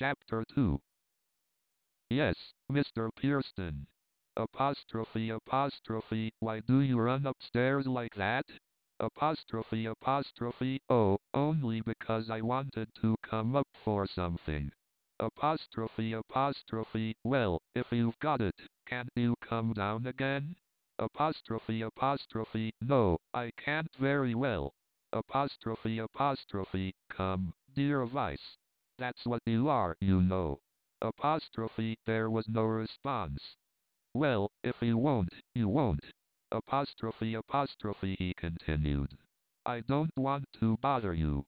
Chapter 2. Yes, Mr. Pearson. Apostrophe, why do you run upstairs like that? Oh, only because I wanted to come up for something. Well, if you've got it, can't you come down again? No, I can't very well. Come, dear Vice. That's what you are, you know. There was no response. Well, if you won't, you won't. He continued. I don't want to bother you.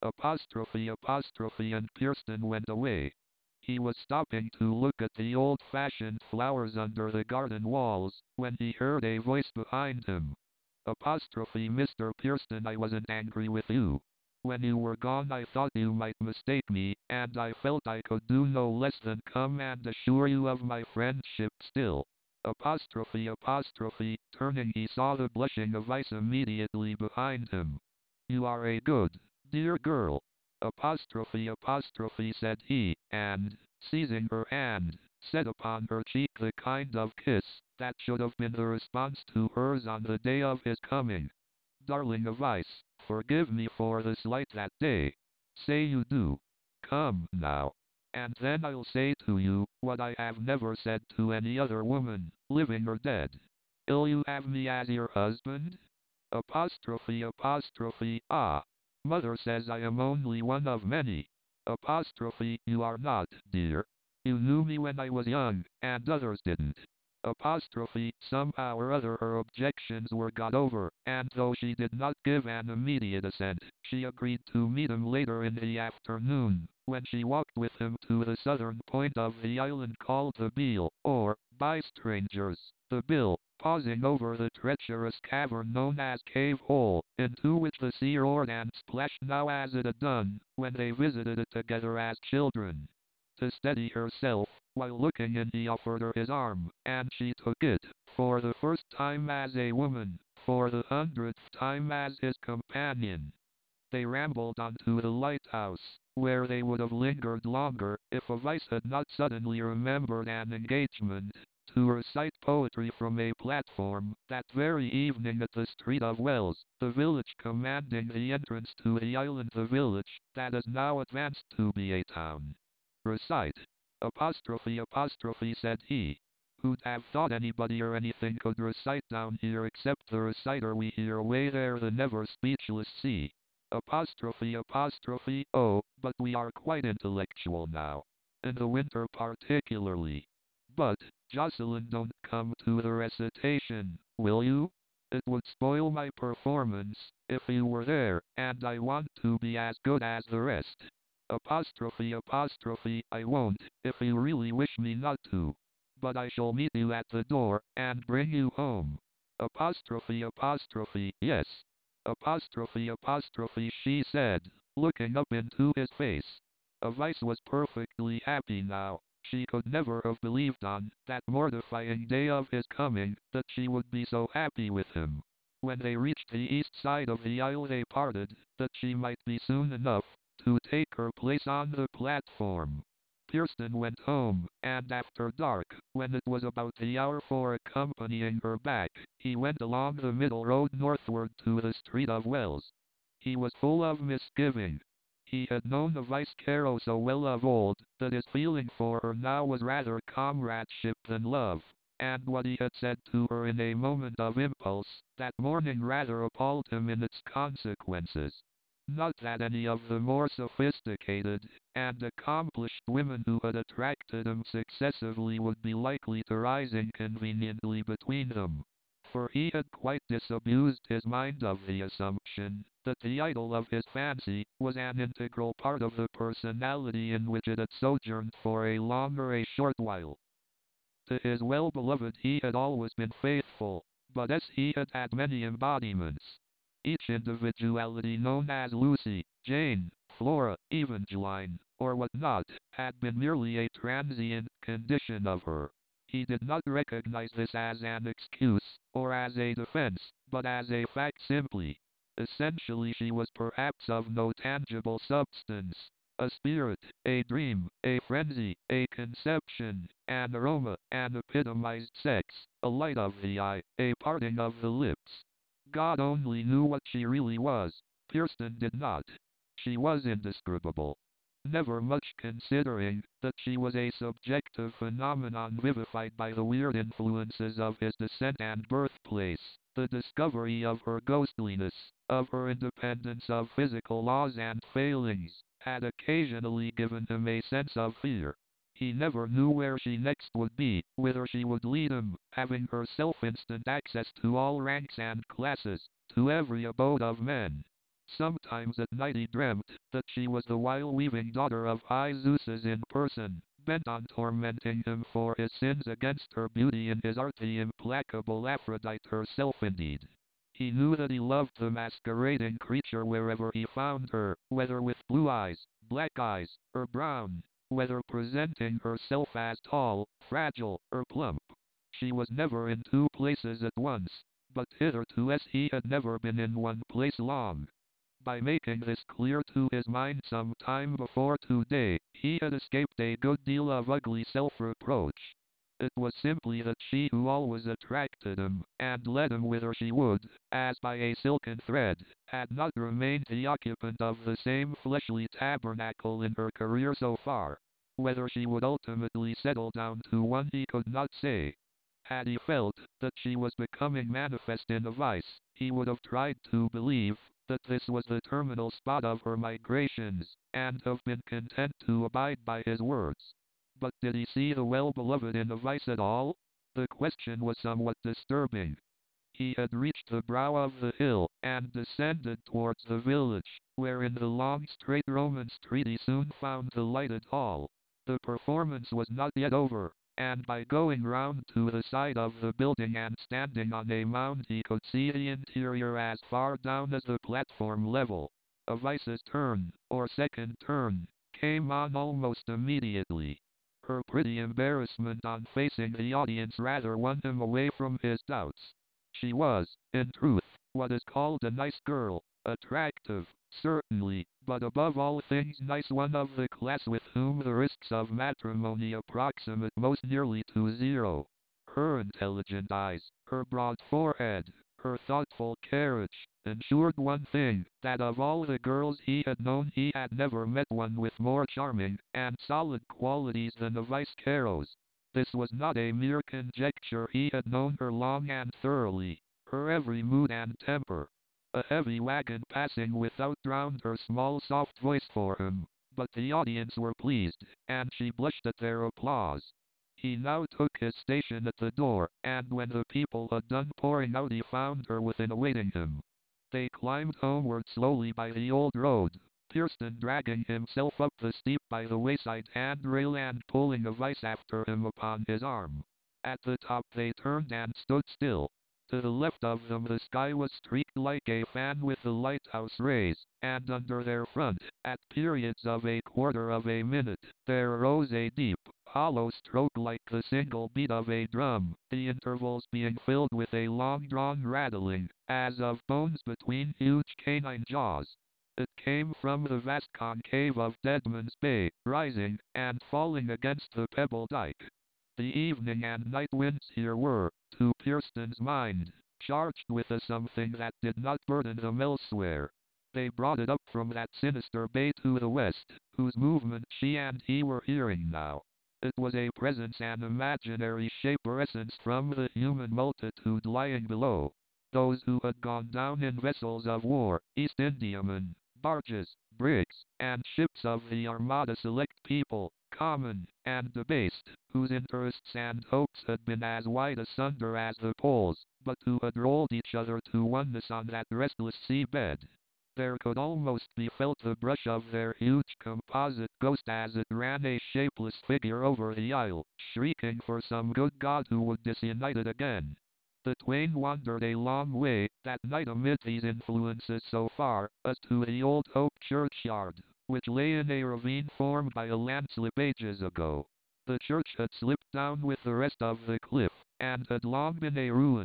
And Pearson went away. He was stopping to look at the old-fashioned flowers under the garden walls, when he heard a voice behind him. Mr. Pearson, I wasn't angry with you. When you were gone I thought you might mistake me, and I felt I could do no less than come and assure you of my friendship still. Turning he saw the blushing of Ice immediately behind him. You are a good, dear girl. Said he, and, seizing her hand, set upon her cheek the kind of kiss that should have been the response to hers on the day of his coming. Darling of Ice, forgive me for the slight that day. Say you do. Come, now. And then I'll say to you, what I have never said to any other woman, living or dead. Will you have me as your husband? Ah. Mother says I am only one of many. You are not, dear. You knew me when I was young, and others didn't. Somehow or other her objections were got over, and though she did not give an immediate assent, she agreed to meet him later in the afternoon, when she walked with him to the southern point of the island called the Beale, or, by strangers, the Bill, pausing over the treacherous cavern known as Cave Hole, into which the sea roared and splashed now as it had done, when they visited it together as children. To steady herself, while looking in he offered her his arm, and she took it, for the first time as a woman, for the 100th time as his companion. They rambled on to the lighthouse, where they would have lingered longer, if a Vice had not suddenly remembered an engagement to recite poetry from a platform, that very evening at the Street of Wells, the village commanding the entrance to the island, the village that is now advanced to be a town. Recite. Said he. Who'd have thought anybody or anything could recite down here except the reciter we hear way there, the never speechless sea. Oh, but we are quite intellectual now. In the winter particularly. But, Jocelyn, don't come to the recitation, will you? It would spoil my performance, if you were there, and I want to be as good as the rest. I won't, if you really wish me not to. But I shall meet you at the door, and bring you home. Yes. She said, looking up into his face. Vice was perfectly happy now. She could never have believed on that mortifying day of his coming that she would be so happy with him. When they reached the east side of the aisle they parted, that she might be soon enough to take her place on the platform. Pearson went home, and after dark, when it was about the hour for accompanying her back, he went along the middle road northward to the Street of Wells. He was full of misgiving. He had known the Vice Carrow so well of old, that his feeling for her now was rather comradeship than love, and what he had said to her in a moment of impulse, that morning rather appalled him in its consequences. Not that any of the more sophisticated and accomplished women who had attracted him successively would be likely to rise inconveniently between them, for he had quite disabused his mind of the assumption that the idol of his fancy was an integral part of the personality in which it had sojourned for a long or a short while. To his well-beloved he had always been faithful, but as he had had many embodiments, each individuality known as Lucy, Jane, Flora, Evangeline, or what not, had been merely a transient condition of her. He did not recognize this as an excuse, or as a defense, but as a fact simply. Essentially she was perhaps of no tangible substance, A spirit, a dream, a frenzy, a conception, an aroma, an epitomized sex, a light of the eye, a parting of the lips. God only knew what she really was. Kirsten did not. She was indescribable. Never much considering that she was a subjective phenomenon vivified by the weird influences of his descent and birthplace, the discovery of her ghostliness, of her independence of physical laws and failings, had occasionally given him a sense of fear. He never knew where she next would be, whither she would lead him, having herself instant access to all ranks and classes, to every abode of men. Sometimes at night he dreamt that she was the wile-weaving daughter of high Zeus's in person, bent on tormenting him for his sins against her beauty in his art, the implacable Aphrodite herself indeed. He knew that he loved the masquerading creature wherever he found her, whether with blue eyes, black eyes, or brown, whether presenting herself as tall, fragile, or plump. She was never in two places at once, but hitherto as he had never been in one place long. By making this clear to his mind some time before today, he had escaped a good deal of ugly self-reproach. It was simply that she who always attracted him, and led him whither she would, as by a silken thread, had not remained the occupant of the same fleshly tabernacle in her career so far. Whether she would ultimately settle down to one he could not say. Had he felt that she was becoming manifest in a vice, he would have tried to believe that this was the terminal spot of her migrations, and have been content to abide by his words. But did he see the well-beloved in a vice at all? The question was somewhat disturbing. He had reached the brow of the hill, and descended towards the village, where in the long straight Roman street he soon found the lighted hall. The performance was not yet over, and by going round to the side of the building and standing on a mound he could see the interior as far down as the platform level. A vice's turn, or second turn, came on almost immediately. Her pretty embarrassment on facing the audience rather won him away from his doubts. She was, in truth, what is called a nice girl, attractive, certainly, but above all things nice, one of the class with whom the risks of matrimony approximate most nearly to zero. Her intelligent eyes, her broad forehead, her thoughtful carriage, ensured one thing, that of all the girls he had known he had never met one with more charming and solid qualities than the Vice Caro's. This was not a mere conjecture, he had known her long and thoroughly, her every mood and temper. A heavy wagon passing without drowned her small soft voice for him, but the audience were pleased, and she blushed at their applause. He now took his station at the door, and when the people had done pouring out he found her within awaiting him. They climbed homeward slowly by the old road, Kirsten dragging himself up the steep by the wayside handrail and pulling a Vice after him upon his arm. At the top they turned and stood still. To the left of them the sky was streaked like a fan with the lighthouse rays, and under their front, at periods of a quarter of a minute, there arose a deep, hollow stroke like the single beat of a drum, the intervals being filled with a long-drawn rattling, as of bones between huge canine jaws. It came from the vast concave of Deadman's Bay, rising and falling against the pebble dike. The evening and night winds here were, to Kirsten's mind, charged with a something that did not burden them elsewhere. They brought it up from that sinister bay to the west, whose movement she and he were hearing now. It was a presence, an imaginary shape or essence from the human multitude lying below. Those who had gone down in vessels of war, East Indiamen, barges, brigs, and ships of the Armada, select people, common and debased, whose interests and hopes had been as wide asunder as the poles, but who had rolled each other to oneness on that restless sea bed. There could almost be felt the brush of their huge composite ghost as it ran a shapeless figure over the isle, shrieking for some good god who would disunite it again. The twain wandered a long way that night amid these influences so far as to the old oak churchyard, which lay in a ravine formed by a landslip ages ago. The church had slipped down with the rest of the cliff, and had long been a ruin.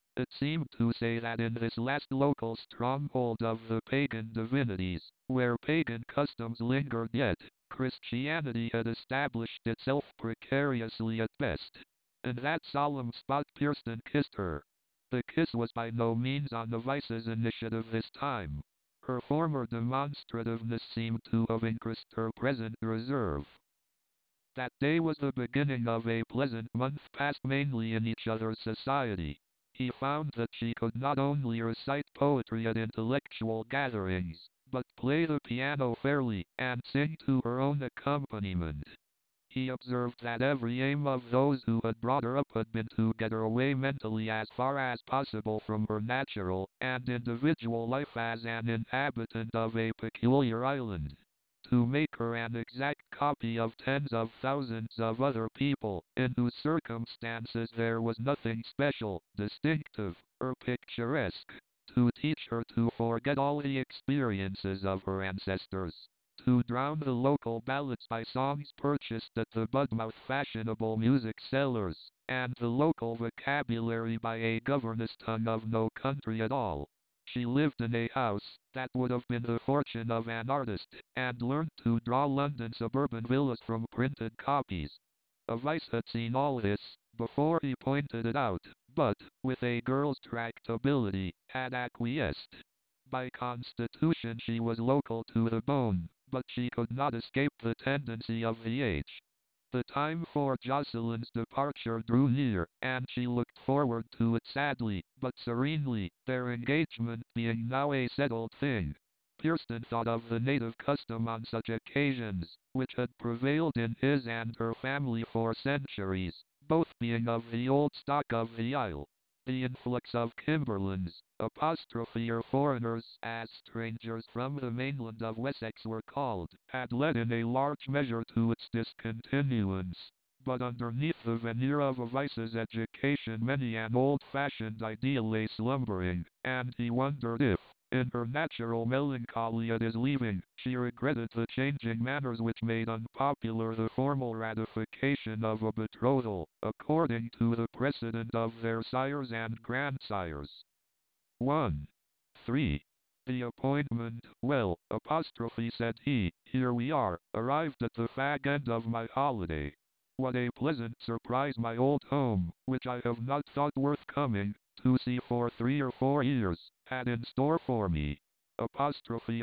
It seemed to say that in this last local stronghold of the pagan divinities, where pagan customs lingered yet, Christianity had established itself precariously at best. In that solemn spot Kirsten kissed her. The kiss was by no means on the Vice's initiative this time. Her former demonstrativeness seemed to have increased her present reserve. That day was the beginning of a pleasant month passed mainly in each other's society. He found that she could not only recite poetry at intellectual gatherings, but play the piano fairly, and sing to her own accompaniment. He observed that every aim of those who had brought her up had been to get her away mentally as far as possible from her natural and individual life as an inhabitant of a peculiar island, to make her an exact copy of tens of thousands of other people, in whose circumstances there was nothing special, distinctive, or picturesque, to teach her to forget all the experiences of her ancestors, to drown the local ballads by songs purchased at the Budmouth fashionable music sellers, and the local vocabulary by a governess tongue of no country at all. She lived in a house that would have been the fortune of an artist, and learned to draw London suburban villas from printed copies. A Vice had seen all this before he pointed it out, but, with a girl's tractability, had acquiesced. By constitution she was local to the bone, but she could not escape the tendency of the age. The time for Jocelyn's departure drew near, and she looked forward to it sadly, but serenely, their engagement being now a settled thing. Kirsten thought of the native custom on such occasions, which had prevailed in his and her family for centuries, both being of the old stock of the Isle. The influx of Kimberlands, apostrophe or foreigners, as strangers from the mainland of Wessex were called, had led in a large measure to its discontinuance. But underneath the veneer of a Vice's education many an old-fashioned ideal lay slumbering, and he wondered if, in her natural melancholy at his leaving, she regretted the changing manners which made unpopular the formal ratification of a betrothal, according to the precedent of their sires and grandsires. 1. 3. The appointment, well, apostrophe said he, here we are, arrived at the fag end of my holiday. What a pleasant surprise my old home, which I have not thought worth coming to see for 3 or 4 years, had in store for me. Apostrophe,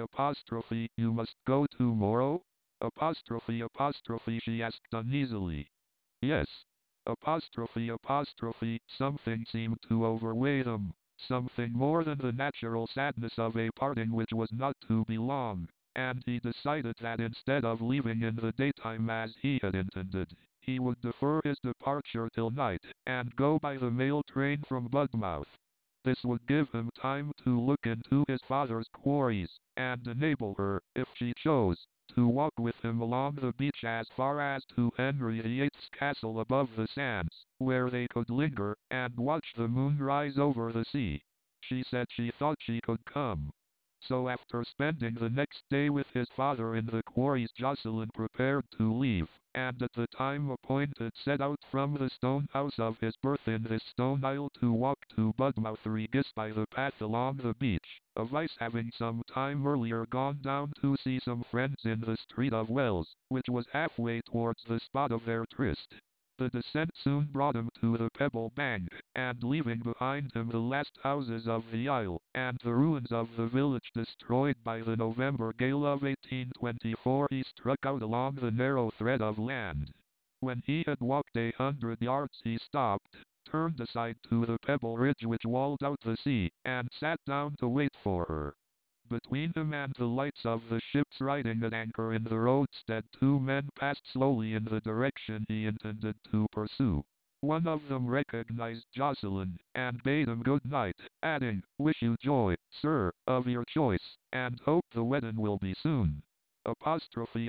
you must go tomorrow? Apostrophe, she asked uneasily. Yes. Apostrophe, something seemed to overweigh them, something more than the natural sadness of a parting which was not to be long, and he decided that instead of leaving in the daytime as he had intended, he would defer his departure till night, and go by the mail train from Budmouth. This would give him time to look into his father's quarries, and enable her, if she chose, to walk with him along the beach as far as to Henry VIII's castle above the sands, where they could linger, and watch the moon rise over the sea. She said she thought she could come. So after spending the next day with his father in the quarries, Jocelyn prepared to leave, and at the time appointed set out from the stone house of his birth in this stone isle to walk to Budmouth Regis by the path along the beach, a Vice having some time earlier gone down to see some friends in the street of Wells, which was halfway towards the spot of their tryst. The descent soon brought him to the pebble bank, and leaving behind him the last houses of the isle, and the ruins of the village destroyed by the November gale of 1824, he struck out along the narrow thread of land. When he had walked 100 yards he stopped, turned aside to the pebble ridge which walled out the sea, and sat down to wait for her. Between him and the lights of the ships riding at anchor in the roadstead 2 men passed slowly in the direction he intended to pursue. One of them recognized Jocelyn, and bade him good night, adding, "Wish you joy, sir, of your choice, and hope the wedding will be soon." Apostrophe,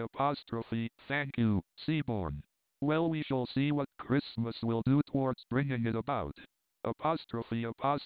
thank you, Seaborn. Well, we shall see what Christmas will do towards bringing it about. Apostrophe,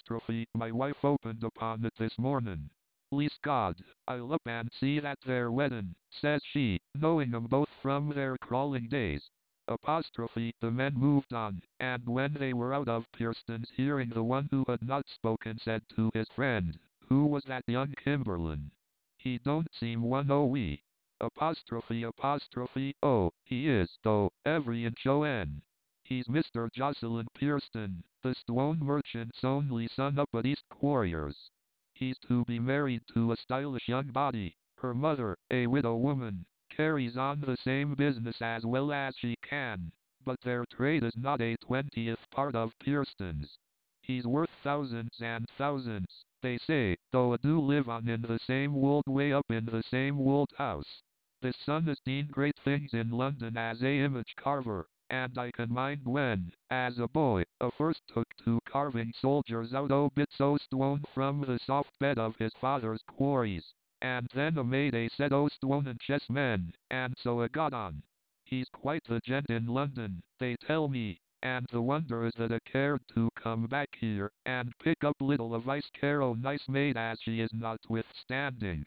my wife opened upon it this morning. Please God, I'll up and see that they're weddin', says she, knowing 'em both from their crawling days. Apostrophe. The men moved on, and when they were out of Pearson's hearing, the one who had not spoken said to his friend, "Who was that young Kimberlin? He don't seem one o' we." Apostrophe. Oh, he is, though, every inch o'. He's Mr. Jocelyn Pearson, the stone merchant's only son up at East Quarriers. He's to be married to a stylish young body. Her mother, a widow woman, carries on the same business as well as she can, but their trade is not a 20th part of Pearson's. He's worth thousands and thousands, they say, though a do live on in the same wold way up in the same wold house. This son has done great things in London as a image carver, and I can mind when, as a boy, I first took to carving soldiers out o' bits o' stone from the soft bed of his father's quarries, and then I made a set o' stone and chessmen, and so I got on. He's quite the gent in London, they tell me, and the wonder is that I cared to come back here, and pick up little Vice Caro, nice maid as she is notwithstanding.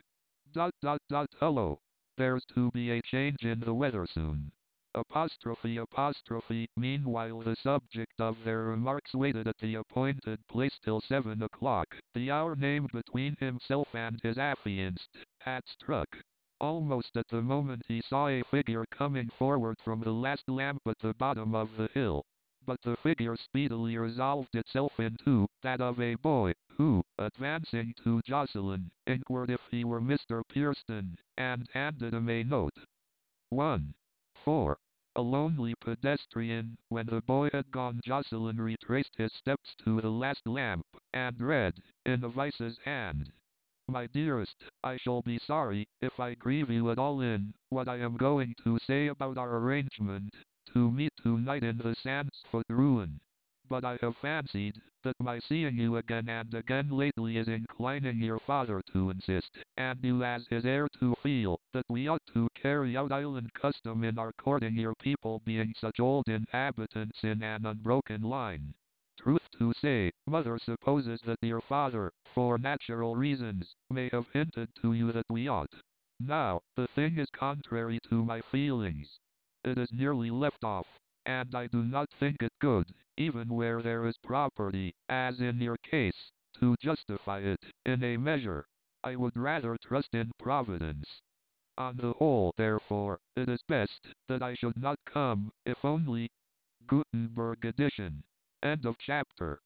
Hello. There's to be a change in the weather soon. Apostrophe. Meanwhile the subject of their remarks waited at the appointed place till 7 o'clock. The hour named between himself and his affianced had struck. Almost at the moment he saw a figure coming forward from the last lamp at the bottom of the hill. But the figure speedily resolved itself into that of a boy, who, advancing to Jocelyn, inquired if he were Mr. Pearson, and handed him a note. 1. 4. A lonely pedestrian. When the boy had gone, Jocelyn retraced his steps to the last lamp, and read, in a Vice's hand: "My dearest, I shall be sorry if I grieve you at all in what I am going to say about our arrangement to meet tonight in the Sandsfoot ruin. But I have fancied that my seeing you again and again lately is inclining your father to insist, and you as his heir to feel, that we ought to carry out island custom in our courting, your people being such old inhabitants in an unbroken line. Truth to say, mother supposes that your father, for natural reasons, may have hinted to you that we ought. Now, the thing is contrary to my feelings. It is nearly left off, and I do not think it good, even where there is property, as in your case, to justify it, in a measure. I would rather trust in Providence. On the whole, therefore, it is best that I should not come, if only Gutenberg edition. End of chapter.